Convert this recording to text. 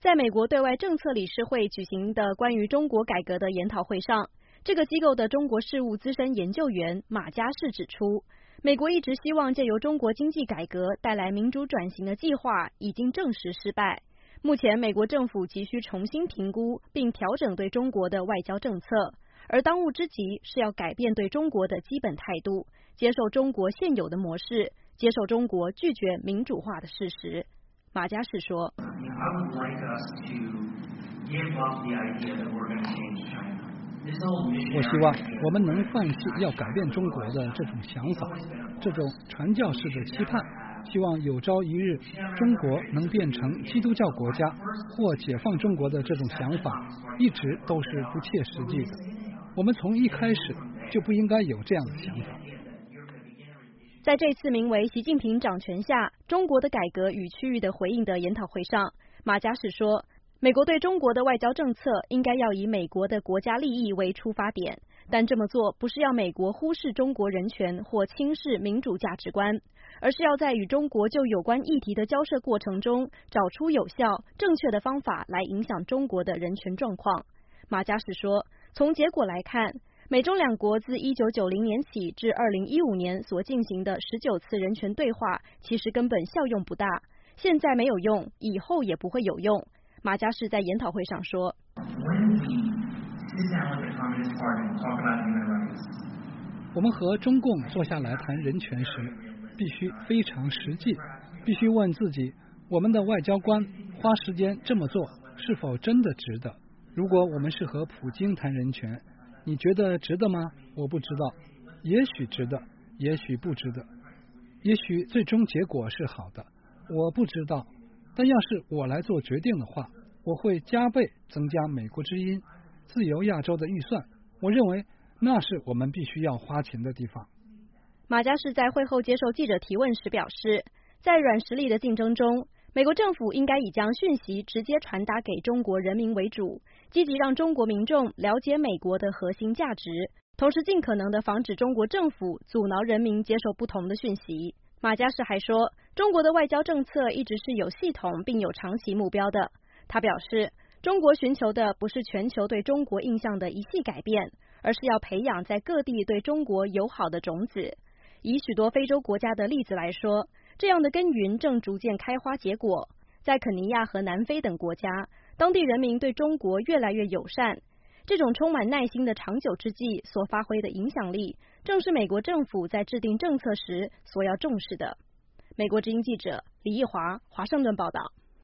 在美国对外政策理事会举行的关于中国改革的研讨会上，这个机构的中国事务资深研究员马家士指出，美国一直希望借由中国经济改革带来民主转型的计划已经证实失败。目前，美国政府急需重新评估并调整对中国的外交政策，而当务之急是要改变对中国的基本态度，接受中国现有的模式，接受中国拒绝民主化的事实。马家士说， 我希望我们能放弃要改变中国的这种想法，这种传教士的期盼，希望有朝一日中国能变成基督教国家或解放中国的这种想法一直都是不切实际的。我们从一开始就不应该有这样的想法。 在这次名为习近平掌权下中国的改革与区域的回应的研讨会上，马家士说，美国对中国的外交政策应该要以美国的国家利益为出发点，但这么做不是要美国忽视中国人权或轻视民主价值观，而是要在与中国就有关议题的交涉过程中找出有效正确的方法来影响中国的人权状况。马家士说，从结果来看，美中两国自1990年起至2015年所进行的19次人权对话其实根本效用不大，现在没有用，以后也不会有用。马家士在研讨会上说， 我们和中共坐下来谈人权时，必须非常实际，必须问自己，我们的外交官花时间这么做是否真的值得？如果我们是和普京谈人权，你觉得值得吗？我不知道，也许值得，也许不值得，也许最终结果是好的，我不知道。但要是我来做决定的话，我会加倍增加美国之音、自由亚洲的预算。我认为那是我们必须要花钱的地方。 马家士在会后接受记者提问时表示，在软实力的竞争中，美国政府应该以将讯息直接传达给中国人民为主，积极让中国民众了解美国的核心价值，同时尽可能地防止中国政府阻挠人民接受不同的讯息。马家士还说，中国的外交政策一直是有系统并有长期目标的。他表示，中国寻求的不是全球对中国印象的一系改变，而是要培养在各地对中国友好的种子。以许多非洲国家的例子来说，这样的耕耘正逐渐开花结果。在肯尼亚和南非等国家，当地人民对中国越来越友善。这种充满耐心的长久之计所发挥的影响力，正是美国政府在制定政策时所要重视的。美国之音记者李义华，华盛顿报道。